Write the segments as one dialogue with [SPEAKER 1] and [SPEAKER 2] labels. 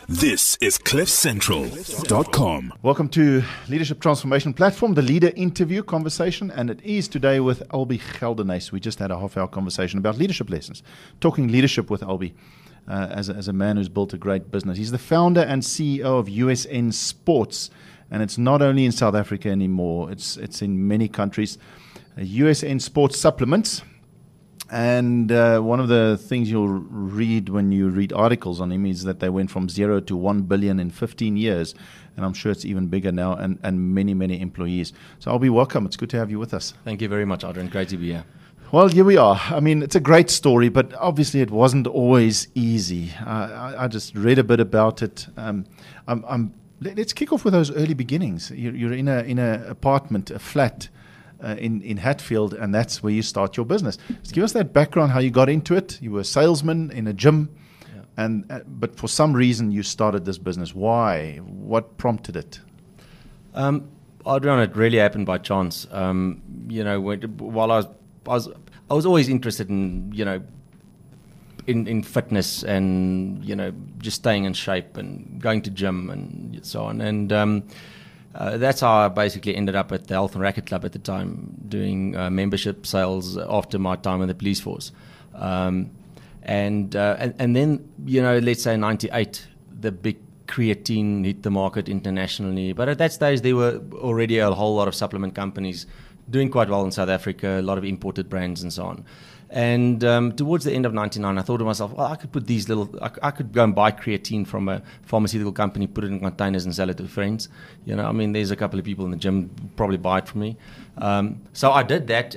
[SPEAKER 1] This is CliffCentral.com.
[SPEAKER 2] Welcome to Leadership Transformation Platform, the leader interview conversation, and it is today with Albie Geldenhuys. We just had a half-hour conversation about leadership lessons, talking leadership with Albie as a man who's built a great business. He's the founder and CEO of USN Sports, and it's not only in South Africa anymore, it's in many countries. USN Sports Supplements. And one of the things you'll read when you read articles on him is that they went from 0 to 1 billion in 15 years. And I'm sure it's even bigger now, and many, many employees. So Albie, welcome. It's good to have you with us.
[SPEAKER 3] Thank you very much, Adrian. Great to be here.
[SPEAKER 2] Well, here we are. I mean, it's a great story, but obviously it wasn't always easy. I just read a bit about it. Let's kick off with those early beginnings. You're in a apartment, a flat, in Hatfield, and that's where you start your business. Just give us that background, how you got into it. You were a salesman in a gym, but for some reason you started this business. Why? What prompted it?
[SPEAKER 3] Adrian, it really happened by chance. While I was always interested in in fitness and just staying in shape and going to gym and so on. And that's how I basically ended up at the Health and Racket Club at the time, doing membership sales after my time in the police force. And then, let's say in 98, the big creatine hit the market internationally. But at that stage, there were already a whole lot of supplement companies doing quite well in South Africa, a lot of imported brands and so on. And towards the end of 99, I thought to myself, well, I could put I could go and buy creatine from a pharmaceutical company, put it in containers and sell it to friends. There's a couple of people in the gym who probably buy it from me. So I did that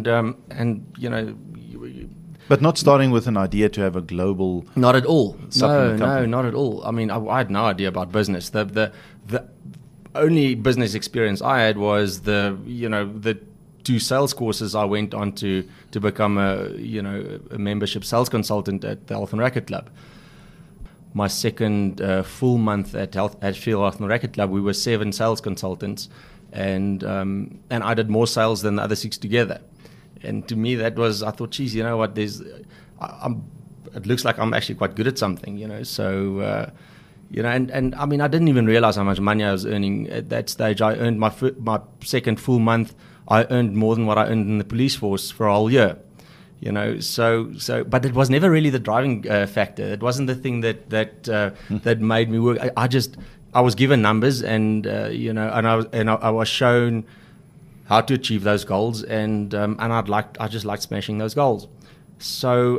[SPEAKER 2] But not starting with an idea to have a global...
[SPEAKER 3] Not at all.
[SPEAKER 2] No,
[SPEAKER 3] not at all. I mean, I had no idea about business. The only business experience I had was the 2 sales courses I went on to become a membership sales consultant at the Health and Racket Club. My second full month at Field Health and Racket Club, we were 7 sales consultants, and I did more sales than the other 6 together. And to me, that was, I thought, geez, you know what? It looks like I'm actually quite good at something, So. And I mean, I didn't even realize how much money I was earning at that stage. I earned my second full month. I earned more than what I earned in the police force for a whole year, but it was never really the driving factor. It wasn't the thing that made me work. I was given numbers, and I was shown how to achieve those goals, and I just liked smashing those goals. So.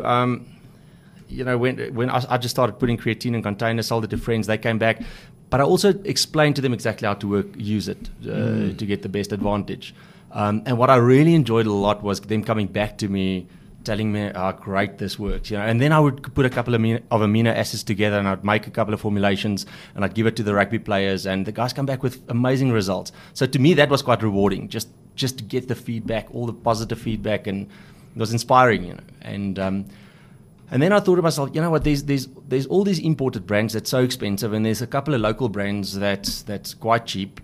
[SPEAKER 3] When I just started putting creatine in containers, sold it to friends, they came back. But I also explained to them exactly how to use it to get the best advantage. And what I really enjoyed a lot was them coming back to me, telling me how great this works. And then I would put a couple of amino acids together, and I'd make a couple of formulations, and I'd give it to the rugby players, and the guys come back with amazing results. So to me, that was quite rewarding, just to get the feedback, all the positive feedback, and it was inspiring. And then I thought to myself, you know what? There's all these imported brands that's so expensive, and there's a couple of local brands that's quite cheap.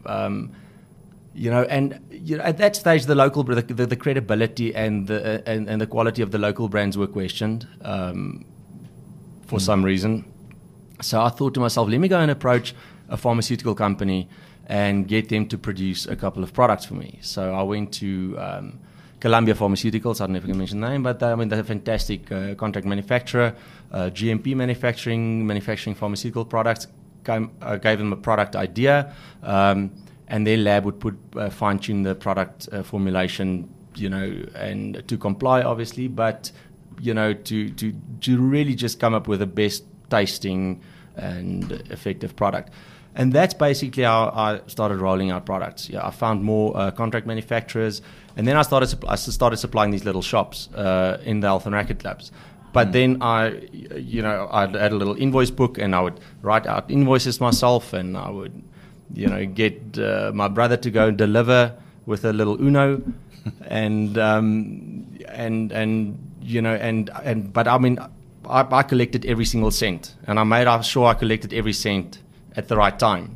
[SPEAKER 3] At that stage, the credibility and the quality of the local brands were questioned for some reason. So I thought to myself, let me go and approach a pharmaceutical company and get them to produce a couple of products for me. So I went to Columbia Pharmaceuticals, I don't know if I can mention the name, but they're a fantastic contract manufacturer, GMP manufacturing pharmaceutical products. Gave them a product idea, and their lab would fine-tune the product formulation, and to comply, obviously, but to really just come up with the best tasting and effective product. And that's basically how I started rolling out products. I found more contract manufacturers. And then I started supplying these little shops in the Health and Racket Clubs. But then I had a little invoice book, and I would write out invoices myself, and I would, get my brother to go and deliver with a little Uno, but I mean, I collected every single cent, and I made sure I collected every cent at the right time.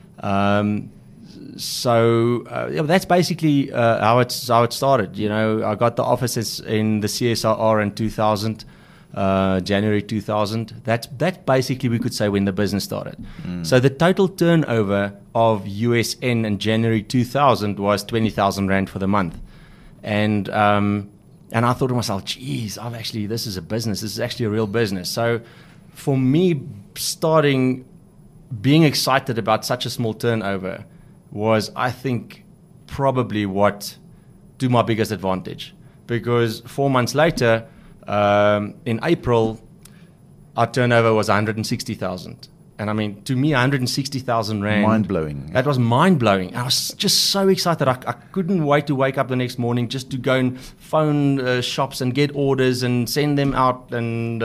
[SPEAKER 3] So that's basically how it started. I got the offices in the CSIR in 2000. January 2000. That's basically, we could say, when the business started. So the total turnover of USN in January 2000 was 20,000 Rand for the month. And I thought to myself, geez, this is a business. This is actually a real business. So for me, being excited about such a small turnover was, I think, probably what to my biggest advantage. Because 4 months later, in April, our turnover was 160,000. And I mean, to me, 160,000 Rand.
[SPEAKER 2] Mind-blowing.
[SPEAKER 3] That was mind-blowing. I was just so excited. I couldn't wait to wake up the next morning just to go and phone shops and get orders and send them out and,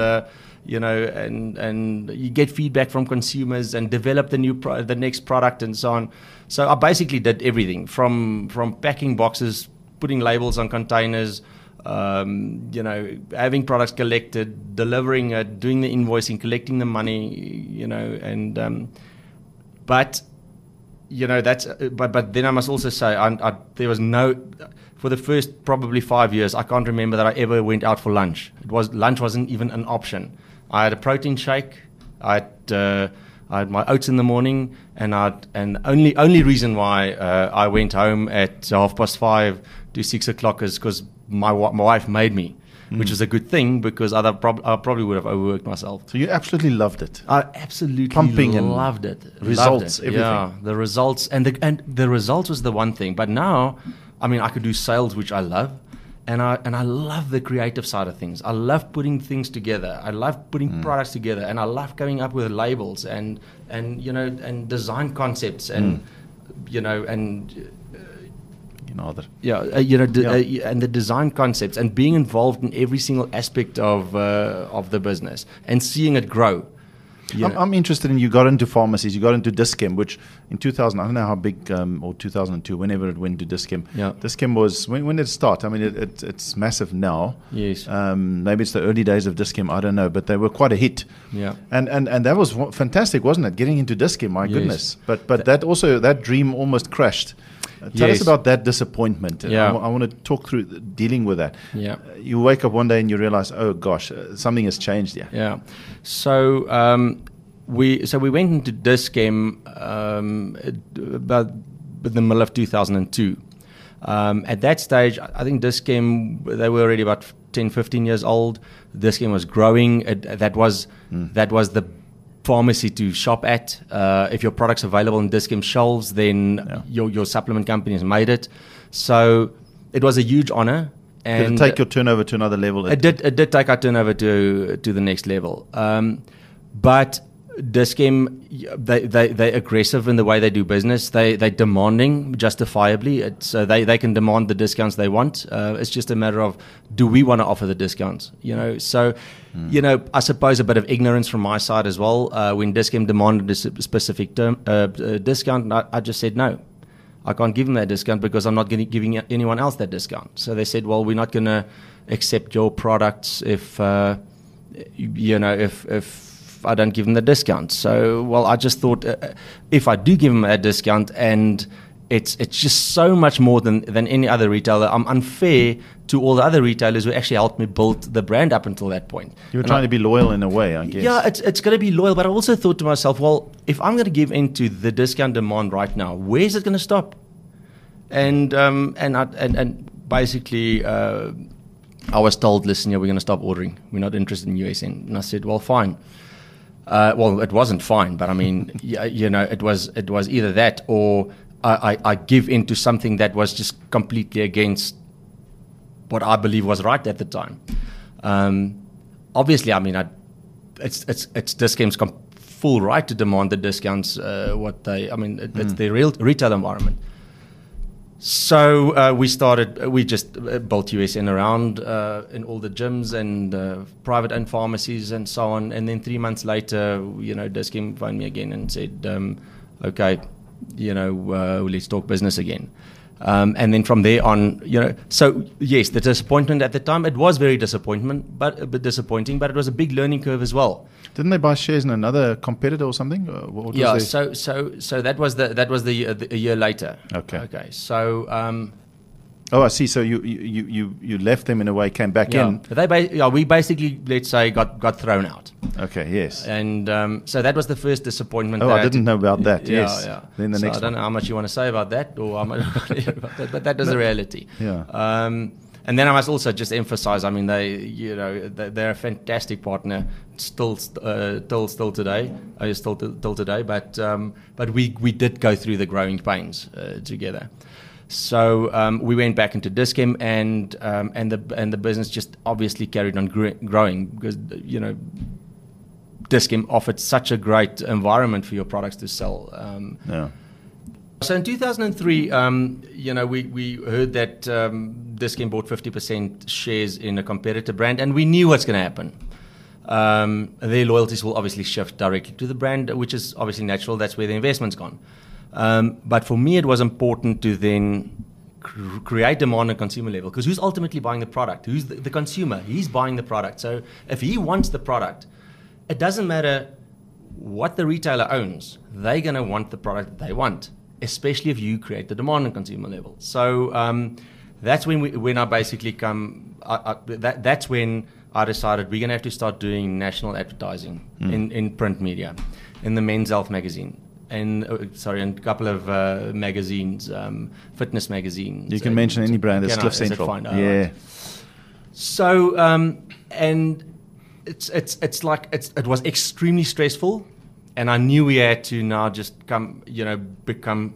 [SPEAKER 3] and you get feedback from consumers and develop the next product and so on. So I basically did everything from packing boxes, putting labels on containers, having products collected, delivering it, doing the invoicing, collecting the money, but then I must also say, there was for the first probably 5 years, I can't remember that I ever went out for lunch. Lunch wasn't even an option. I had a protein shake, I had my oats in the morning, and only reason why I went home at 5:30 to 6 o'clock is because my wife made me, which is a good thing, because I probably would have overworked myself.
[SPEAKER 2] So you absolutely loved it.
[SPEAKER 3] I absolutely loved it.
[SPEAKER 2] Results,
[SPEAKER 3] loved it.
[SPEAKER 2] everything.
[SPEAKER 3] Yeah, the results, and the results was the one thing. But now, I mean, I could do sales, which I love. And I love the creative side of things. I love putting things together. I love putting products together, and I love coming up with labels and design concepts and and the design concepts, and being involved in every single aspect of the business and seeing it grow.
[SPEAKER 2] I'm interested in, you got into pharmacies, you got into Dis-Chem, which in 2000, I don't know how big, or 2002, whenever it went to Dis-Chem. Yeah. Dis-Chem was, when did it start? I mean, it's massive now.
[SPEAKER 3] Yes.
[SPEAKER 2] Maybe it's the early days of Dis-Chem, I don't know, but they were quite a hit.
[SPEAKER 3] Yeah.
[SPEAKER 2] And that was fantastic, wasn't it? Getting into Dis-Chem, my goodness. But that dream almost crashed. Tell us about that disappointment.
[SPEAKER 3] Yeah.
[SPEAKER 2] I want to talk through dealing with that.
[SPEAKER 3] Yeah.
[SPEAKER 2] You wake up one day and you realize, oh gosh, something has changed here.
[SPEAKER 3] Yeah. So we went into Dis-Chem about in the middle of 2002. At that stage, I think Dis-Chem, they were already about 10, 15 years old. Dis-Chem was growing. That was the pharmacy to shop at. If your product's available in Dis-Chem shelves, then your supplement company has made it. So it was a huge honor.
[SPEAKER 2] And did it take your turnover to another level?
[SPEAKER 3] It did take our turnover to the next level. But Dis-Chem, they're aggressive in the way they do business. They're demanding justifiably. So they can demand the discounts they want. It's just a matter of, do we want to offer the discounts? So I suppose a bit of ignorance from my side as well. When Dis-Chem demanded a specific discount, I just said no. I can't give them that discount because I'm not giving anyone else that discount. So they said, well, we're not going to accept your products if I don't give them the discount. So, well, I just thought if I do give them a discount, and it's just so much more than any other retailer, I'm unfair to all the other retailers who actually helped me build the brand up until that point.
[SPEAKER 2] You were trying to be loyal in a way, I guess.
[SPEAKER 3] Yeah, it's going to be loyal, but I also thought to myself, well, if I'm going to give in to the discount demand right now, where is it going to stop? And basically, I was told, listen, we're going to stop ordering. We're not interested in USN. And I said, well, fine. Well, it wasn't fine, but I mean, it was either that or I give in to something that was just completely against what I believe was right at the time. Obviously, I mean, it's Dis-Chem's full right to demand the discounts. It's the real retail environment. So we just built USN around in all the gyms and private-owned pharmacies and so on. And then 3 months later, Dis-Chem phoned me again and said, okay, let's talk business again. And then from there on, so yes, the disappointment at the time, it was very disappointing, but it was a big learning curve as well.
[SPEAKER 2] Didn't they buy shares in another competitor or something?
[SPEAKER 3] So that was a year later.
[SPEAKER 2] Okay.
[SPEAKER 3] So
[SPEAKER 2] Oh, I see. So you left them in a way, came back in.
[SPEAKER 3] We basically, let's say, got thrown out.
[SPEAKER 2] Okay, yes.
[SPEAKER 3] And so that was the first disappointment.
[SPEAKER 2] Oh, I didn't know about that.
[SPEAKER 3] Yeah,
[SPEAKER 2] yes.
[SPEAKER 3] yeah.
[SPEAKER 2] Then the next
[SPEAKER 3] I don't know how much you want to say about that, or how much about that, but that is the reality.
[SPEAKER 2] Yeah.
[SPEAKER 3] And then I must also just emphasize, I mean, they're a fantastic partner still today, till today. But we did go through the growing pains together. So we went back into Dis-Chem, and the business just obviously carried on growing because Dis-Chem offered such a great environment for your products to sell.
[SPEAKER 2] Yeah.
[SPEAKER 3] So in 2003, we heard that Dis-Chem bought 50% shares in a competitor brand, and we knew what's going to happen. Their loyalties will obviously shift directly to the brand, which is obviously natural. That's where the investment's gone. But for me, it was important to then create demand on consumer level, because who's ultimately buying the product? Who's the consumer? He's buying the product. So if he wants the product, it doesn't matter what the retailer owns. They're going to want the product that they want, especially if you create the demand on consumer level. So that's when I basically that's when I decided we're going to have to start doing national advertising in print media, in the Men's Health magazine, in a couple of magazines, fitness magazines.
[SPEAKER 2] You can mention any brand. It's Cliff Central. Yeah.
[SPEAKER 3] Right. So and it was extremely stressful, and I knew we had to now just become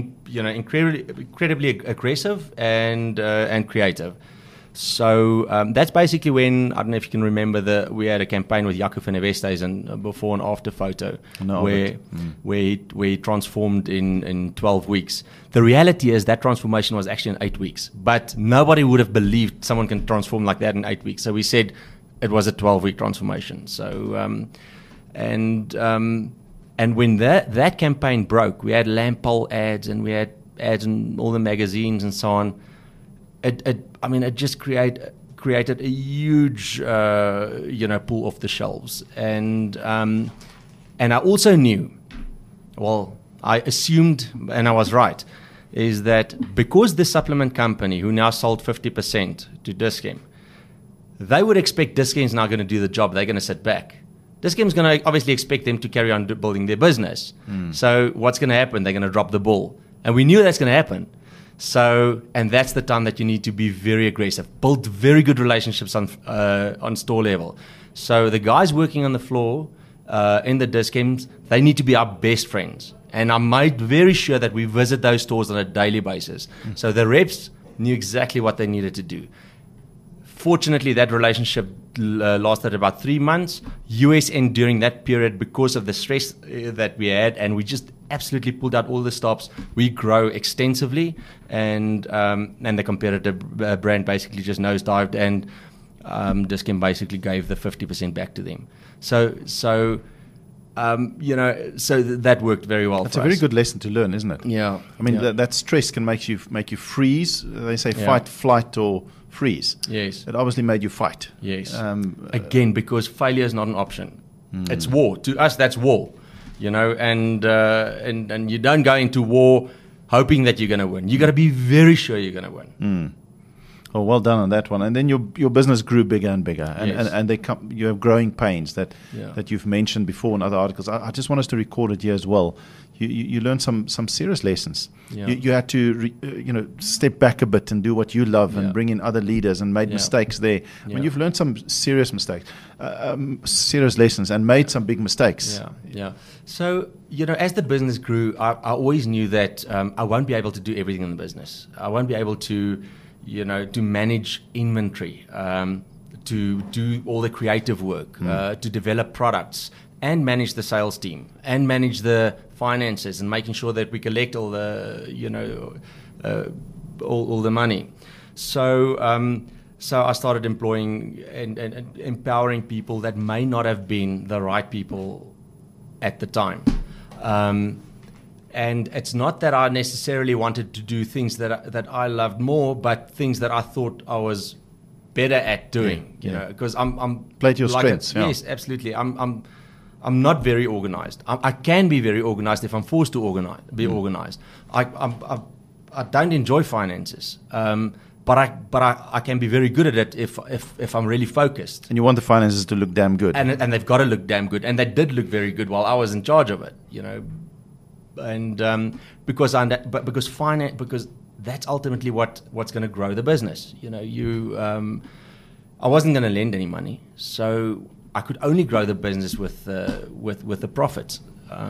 [SPEAKER 3] incredibly aggressive and creative. So that's basically when, I don't know if you can remember, we had a campaign with Jaco van der Westhuizen, and before and after photo, where he transformed in 12 weeks. The reality is that transformation was actually in 8 weeks, but nobody would have believed someone can transform like that in 8 weeks. So we said it was a 12-week transformation. So and when that campaign broke, we had lamp pole ads, and we had ads in all the magazines and so on. It just created a huge pull off the shelves, and I also knew, I assumed, and I was right, is that because the supplement company, who now sold 50% to Dis-Chem, they would expect Dis-Chem's now going to do the job. They're going to sit back. Dis-Chem's going to obviously expect them to carry on building their business. So what's going to happen? They're going to drop the ball, and we knew that's going to happen. So, and that's the time that you need to be very aggressive, build very good relationships on store level. So the guys working on the floor in the Dis-Chems, they need to be our best friends. And I made very sure that we visit those stores on a daily basis. So the reps knew exactly what they needed to do. Fortunately, that relationship lasted about 3 months. USN during that period, because of the stress that we had, and we just absolutely pulled out all the stops, we grow extensively, and the competitor brand basically just nosedived, and Dis-Chem basically gave the 50% back to them. So that worked very well.
[SPEAKER 2] That's a very good lesson to learn, isn't it?
[SPEAKER 3] Yeah.
[SPEAKER 2] I mean, that stress can make you freeze. They say fight, flight, or freeze.
[SPEAKER 3] Yes.
[SPEAKER 2] It obviously made you fight.
[SPEAKER 3] Yes. Again, because failure is not an option. It's war. To us, that's war. And you don't go into war hoping that you're going to win. You got to be very sure you're going to win.
[SPEAKER 2] Oh, well done on that one. And then your business grew bigger and bigger, and
[SPEAKER 3] Yes.
[SPEAKER 2] and you have growing pains that you've mentioned before in other articles. I just want us to record it here as well. You learned some serious lessons.
[SPEAKER 3] Yeah.
[SPEAKER 2] You had to step back a bit and do what you love, and bring in other leaders, and made mistakes there. I mean, you've learned some serious mistakes, serious lessons, and made some big mistakes.
[SPEAKER 3] Yeah. So as the business grew, I always knew that I won't be able to do everything in the business. I won't be able to to manage inventory, to do all the creative work, to develop products, and manage the sales team, and manage the finances, and making sure that we collect all the all the money. So I started employing and empowering people that may not have been the right people at the time. And it's not that I necessarily wanted to do things that I loved more, but things that I thought I was better at doing. Because I'm
[SPEAKER 2] play to your strengths.
[SPEAKER 3] Yes, absolutely. I'm not very organized. I can be very organized if I'm forced to be organized. don't enjoy finances. But I can be very good at it if I'm really focused.
[SPEAKER 2] And you want the finances to look damn good.
[SPEAKER 3] And they've got to look damn good. And they did look very good while I was in charge of it, And because that's ultimately what's going to grow the business. I wasn't going to lend any money, so I could only grow the business with the profits.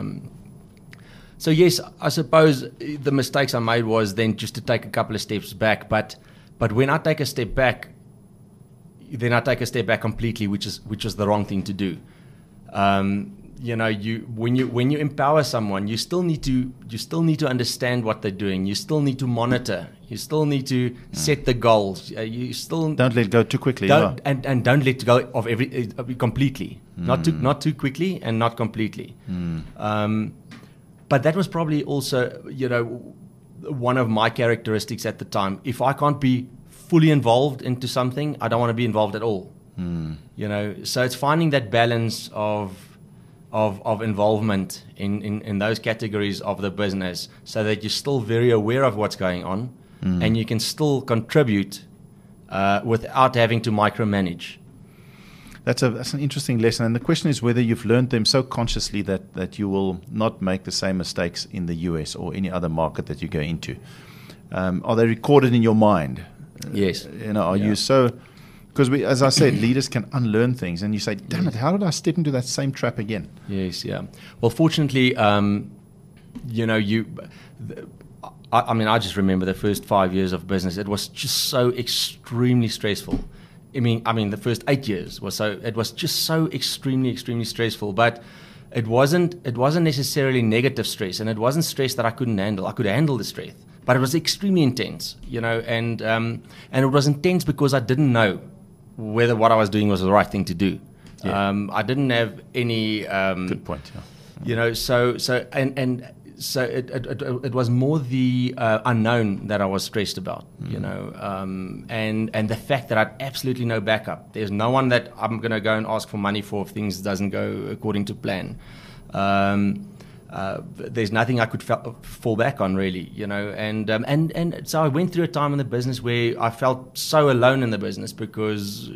[SPEAKER 3] So yes, I suppose the mistakes I made was then just to take a couple of steps back. But when I take a step back, then I take a step back completely, which is the wrong thing to do. When you empower someone, you still need to understand what they're doing. You still need to monitor. You still need to set the goals. You still
[SPEAKER 2] don't let go too quickly.
[SPEAKER 3] And don't let go of completely. Not too quickly and not completely. But that was probably also, one of my characteristics at the time. If I can't be fully involved into something, I don't want to be involved at all. So it's finding that balance of involvement in those categories of the business, so that you're still very aware of what's going on, and you can still contribute without having to micromanage.
[SPEAKER 2] That's an interesting lesson, and the question is whether you've learned them so consciously that you will not make the same mistakes in the US or any other market that you go into. Are they recorded in your mind?
[SPEAKER 3] Yes.
[SPEAKER 2] Are you so? Because as I said, leaders can unlearn things, and you say, "Damn it, how did I step into that same trap again?"
[SPEAKER 3] Yes, yeah. Well, fortunately, I just remember the first 5 years of business. It was just so extremely stressful. I mean, the first 8 years it was just so extremely, extremely stressful. But it wasn't necessarily negative stress, and it wasn't stress that I couldn't handle. I could handle the stress, but it was extremely intense, and it was intense because I didn't know whether what I was doing was the right thing to do.
[SPEAKER 2] Yeah.
[SPEAKER 3] I didn't have any.
[SPEAKER 2] Good point. Yeah.
[SPEAKER 3] So it was more the unknown that I was stressed about, and the fact that I had absolutely no backup. There's no one that I'm going to go and ask for money for if things doesn't go according to plan. There's nothing I could fall back on, really, and so I went through a time in the business where I felt so alone in the business because,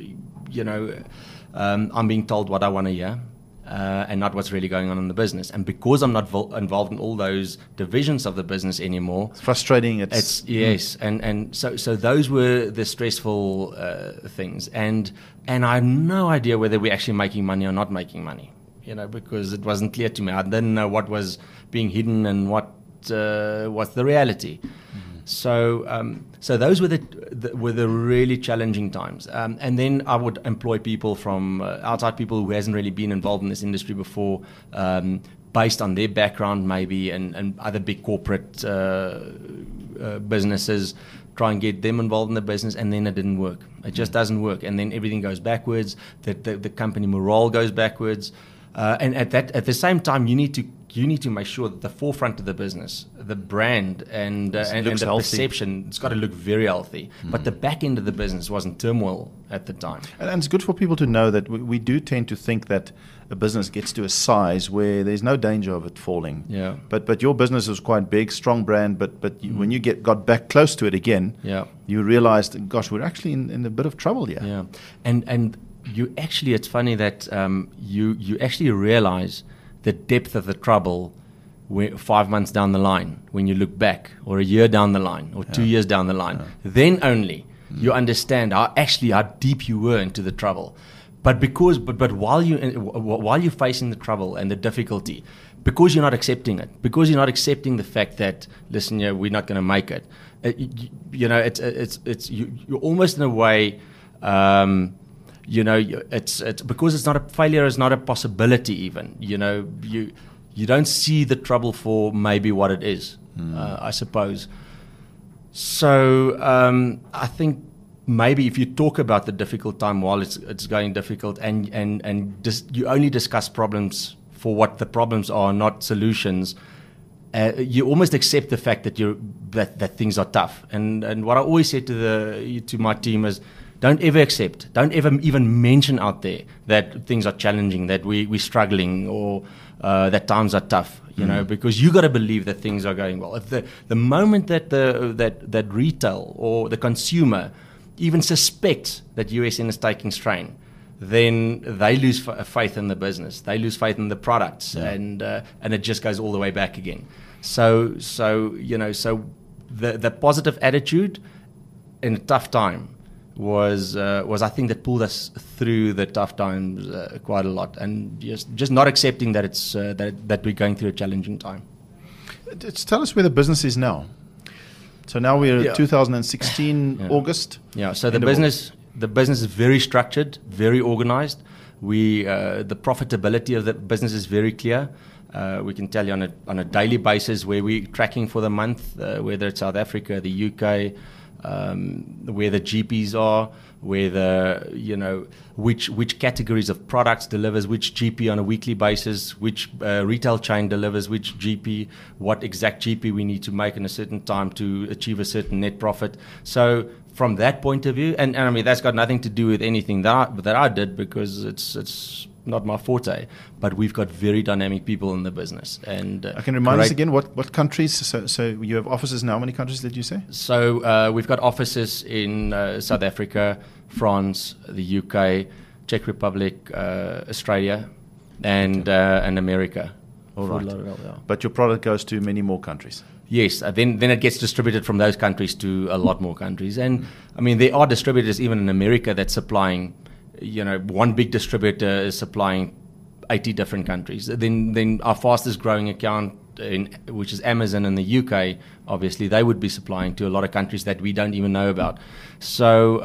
[SPEAKER 3] I'm being told what I want to hear. And not what's really going on in the business. And because I'm not involved in all those divisions of the business anymore,
[SPEAKER 2] it's frustrating.
[SPEAKER 3] Yes, and so those were the stressful things. And I had no idea whether we're actually making money or not making money. Because it wasn't clear to me. I didn't know what was being hidden and what was the reality. So those were the really challenging times. And then I would employ people from outside people who hasn't really been involved in this industry before, based on their background maybe, and other big corporate businesses, try and get them involved in the business, and then it didn't work. It just doesn't work. And then everything goes backwards. The company morale goes backwards. And at the same time, you need to make sure that the forefront of the business, the brand and the healthy perception, it's got to look very healthy. But the back end of the business was in turmoil at the time.
[SPEAKER 2] And it's good for people to know that we do tend to think that a business gets to a size where there's no danger of it falling.
[SPEAKER 3] Yeah.
[SPEAKER 2] But your business was quite big, strong brand. But when you got back close to it again, you realized, gosh, we're actually in a bit of trouble here.
[SPEAKER 3] Yeah. And you actually, it's funny that you actually realize the depth of the trouble 5 months down the line, when you look back, or a year down the line, or 2 years down the line. Then only you understand how deep you were into the trouble. But while you're facing the trouble and the difficulty, because you're not accepting it, because you're not accepting the fact that, listen, we're not going to make it. You're almost in a way. It's because it's not a failure, is not a possibility even. You don't see the trouble for maybe what it is, I suppose. So I think maybe if you talk about the difficult time while it's going difficult, and you only discuss problems for what the problems are, not solutions, you almost accept the fact that that things are tough. And what I always say to my team is, don't ever accept, don't ever even mention out there that things are challenging, that we're struggling, or that times are tough. You know, because you got to believe that things are going well. If the moment that that retail or the consumer even suspects that USN is taking strain, then they lose faith in the business. They lose faith in the products, and it just goes all the way back again. So the positive attitude in a tough time was I think that pulled us through the tough times quite a lot, and just not accepting that it's that we're going through a challenging time.
[SPEAKER 2] Just tell us where the business is now. So now we're 2016 August.
[SPEAKER 3] Yeah. So the business is very structured, very organized. The profitability of the business is very clear. We can tell you on a daily basis where we're tracking for the month, whether it's South Africa, the UK. Where the GPs are, which categories of products delivers which GP on a weekly basis, which retail chain delivers which GP, what exact GP we need to make in a certain time to achieve a certain net profit. So from that point of view, and I mean that's got nothing to do with anything that I did, because it's not my forte, but we've got very dynamic people in the business. And
[SPEAKER 2] I can remind us again what countries. So you have offices now. How many countries did you say?
[SPEAKER 3] So we've got offices in South Africa, France, the UK, Czech Republic, Australia, and America.
[SPEAKER 2] All right. But your product goes to many more countries.
[SPEAKER 3] Yes, then it gets distributed from those countries to a lot more countries. And I mean, there are distributors even in America that's supplying. One big distributor is supplying 80 different countries. Then our fastest growing account, which is Amazon in the UK, obviously they would be supplying to a lot of countries that we don't even know about. So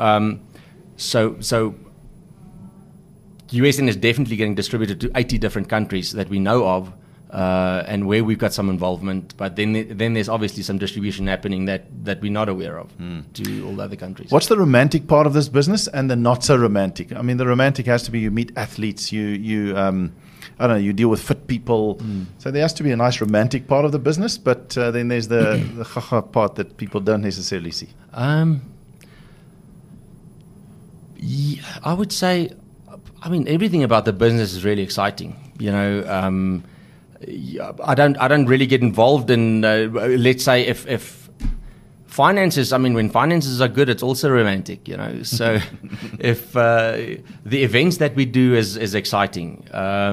[SPEAKER 3] USN is definitely getting distributed to 80 different countries that we know of, and where we've got some involvement. But then there's obviously some distribution happening that we're not aware of to all the other countries.
[SPEAKER 2] What's the romantic part of this business and the not so romantic? I mean, the romantic has to be you meet athletes, you I don't know, you deal with fit people. So there has to be a nice romantic part of the business, but then there's the haha part that people don't necessarily see.
[SPEAKER 3] I would say, I mean, everything about the business is really exciting. I don't really get involved in, let's say, if finances. I mean, when finances are good, it's also romantic, So, if the events that we do is exciting, I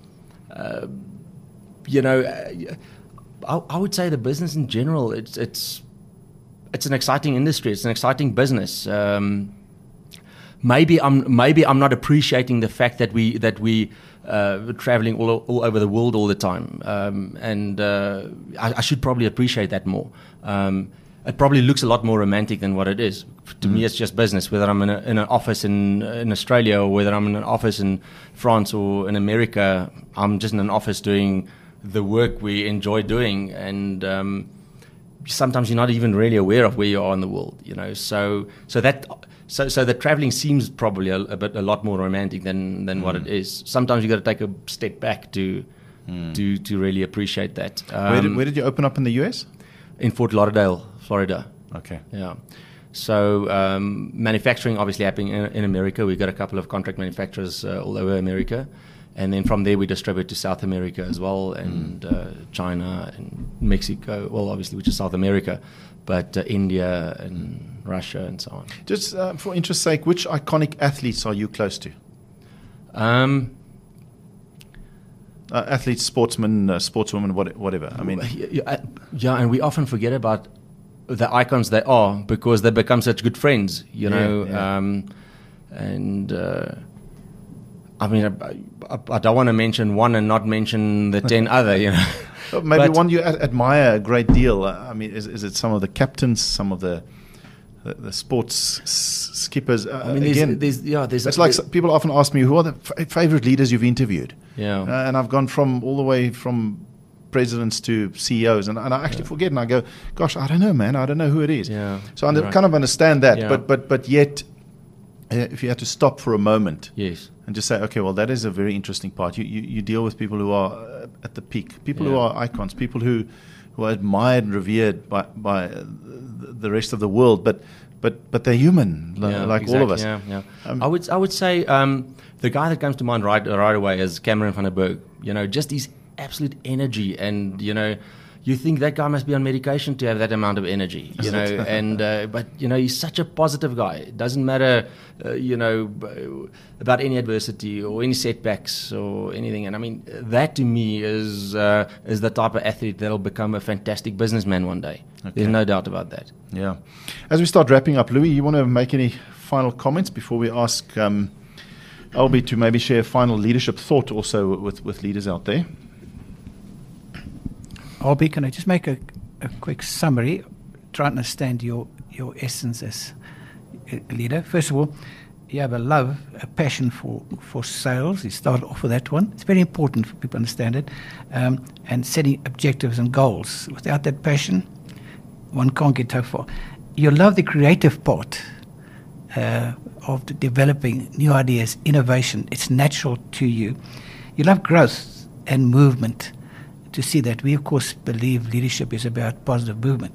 [SPEAKER 3] would say the business in general, it's an exciting industry. It's an exciting business. Maybe I'm not appreciating the fact that we traveling all over the world all the time, and I should probably appreciate that more. It probably looks a lot more romantic than what it is. To me, it's just business. Whether I'm in an office in Australia, or whether I'm in an office in France or in America, I'm just in an office doing the work we enjoy doing, and sometimes you're not even really aware of where you are in the world. So the traveling seems probably a lot more romantic than what it is. Sometimes you got to take a step back to really appreciate that.
[SPEAKER 2] Where did you open up in the US?
[SPEAKER 3] In Fort Lauderdale, Florida.
[SPEAKER 2] Okay.
[SPEAKER 3] Yeah. So manufacturing obviously happening in America. We've got a couple of contract manufacturers all over America. And then from there we distribute to South America as well, and China and Mexico, well, obviously, which is South America, but India and Russia and so on.
[SPEAKER 2] Just for interest's sake, which iconic athletes are you close to? Athletes, sportsmen, sportswomen, whatever. I mean,
[SPEAKER 3] yeah, and we often forget about the icons they are because they become such good friends, and I mean, I don't want to mention one and not mention the 10 other,
[SPEAKER 2] Maybe one you admire a great deal. I mean, is it some of the captains, some of the sports skippers?
[SPEAKER 3] I mean, there's
[SPEAKER 2] it's like people often ask me, who are the favorite leaders you've interviewed?
[SPEAKER 3] Yeah.
[SPEAKER 2] And I've gone all the way from presidents to CEOs, and I actually forget, and I go, gosh, I don't know, man. I don't know who it is.
[SPEAKER 3] Yeah.
[SPEAKER 2] So I kind of understand that,
[SPEAKER 3] Yeah.
[SPEAKER 2] but yet, if you had to stop for a moment,
[SPEAKER 3] Yes.
[SPEAKER 2] and just say, okay, well, that is a very interesting part. You deal with people who are at the peak, people who are icons, people who are admired and revered by the rest of the world, but they're human, like
[SPEAKER 3] exactly,
[SPEAKER 2] all of us.
[SPEAKER 3] Yeah. I would say the guy that comes to mind right away is Cameron van der Berg. Just his absolute energy, and you think that guy must be on medication to have that amount of energy, but he's such a positive guy. It doesn't matter, about any adversity or any setbacks or anything. And I mean, that to me is the type of athlete that'll become a fantastic businessman one day. Okay. There's no doubt about that.
[SPEAKER 2] Yeah. As we start wrapping up, Louis, you want to make any final comments before we ask Albie to maybe share a final leadership thought also with leaders out there?
[SPEAKER 4] Albie, can I just make a quick summary, try and understand your essence as a leader? First of all, you have a passion for sales. You started off with that one. It's very important for people to understand it. And setting objectives and goals. Without that passion, one can't get so far. You love the creative part of developing new ideas, innovation. It's natural to you. You love growth and movement. To see that, we of course believe leadership is about positive movement.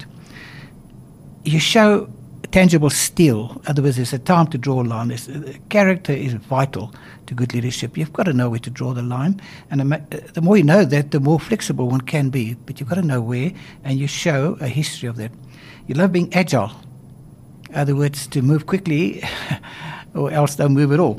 [SPEAKER 4] You show tangible steel. In other words, there's a time to draw a line. Character is vital to good leadership. You've got to know where to draw the line, and the more you know that, the more flexible one can be. But you've got to know where, and you show a history of that. You love being agile. In other words, to move quickly, or else don't move at all.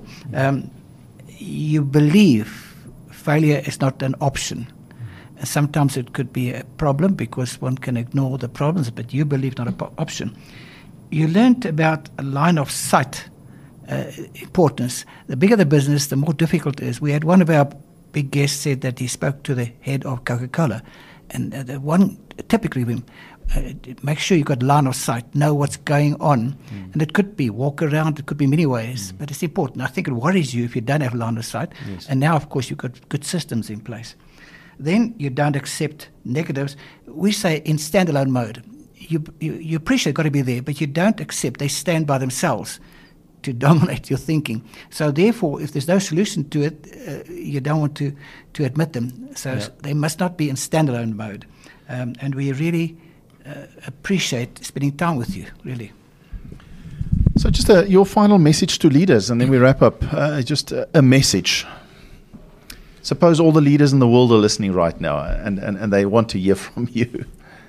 [SPEAKER 4] You believe failure is not an option. Sometimes it could be a problem because one can ignore the problems, but you believe not an option. You learned about a line of sight importance. The bigger the business, the more difficult it is. We had one of our big guests said that he spoke to the head of Coca-Cola, and the one typically make sure you've got line of sight, know what's going on. And it could be walk around, it could be many ways, but it's important. I think it worries you if you don't have line of sight. Yes. And now, of course, you've got good systems in place. Then you don't accept negatives. We say in standalone mode, you appreciate got to be there, but you don't accept. They stand by themselves to dominate your thinking. So therefore, if there's no solution to it, you don't want to admit them. So they must not be in standalone mode. And we really appreciate spending time with you, really.
[SPEAKER 2] So just your final message to leaders, and then we wrap up. Just a message. Suppose all the leaders in the world are listening right now, and they want to hear from you.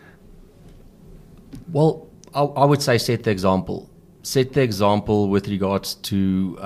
[SPEAKER 3] Well, I would say set the example. Set the example with regards to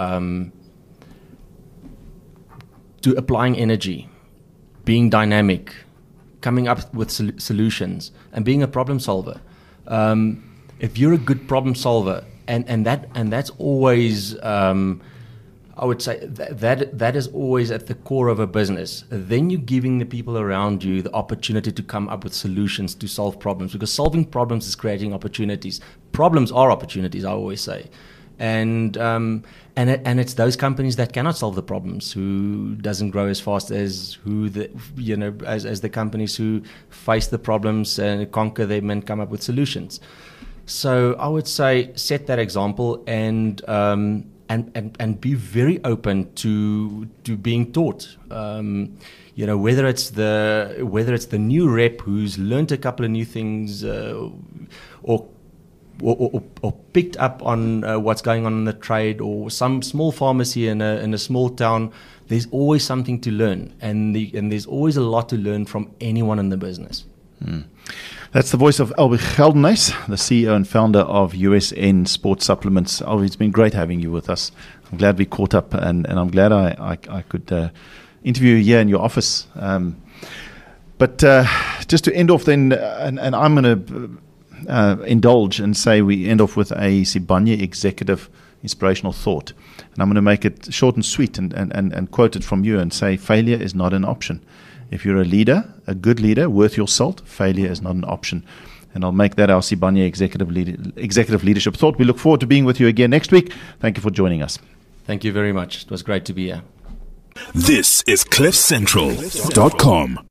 [SPEAKER 3] applying energy, being dynamic, coming up with solutions, and being a problem solver. If you're a good problem solver, and that's always, I would say that is always at the core of a business. Then you're giving the people around you the opportunity to come up with solutions to solve problems, because solving problems is creating opportunities. Problems are opportunities, I always say. And it's those companies that cannot solve the problems who doesn't grow as fast as as the companies who face the problems and conquer them and come up with solutions. So I would say set that example and be very open to being taught. Whether it's the new rep who's learned a couple of new things or picked up on what's going on in the trade, or some small pharmacy in a small town. There's always something to learn, and there's always a lot to learn from anyone in the business.
[SPEAKER 2] That's the voice of Albie Geldenhuys, the CEO and founder of USN Sports Supplements. Albie, it's been great having you with us. I'm glad we caught up, and I'm glad I could interview you here in your office. But just to end off then, and I'm going to indulge and say we end off with a Sibanye executive inspirational thought. And I'm going to make it short and sweet and quote it from you and say, failure is not an option. If you're a leader, a good leader, worth your salt, failure is not an option. And I'll make that our Sibanye executive leadership thought. We look forward to being with you again next week. Thank you for joining us.
[SPEAKER 3] Thank you very much. It was great to be here.
[SPEAKER 1] This is CliffCentral.com.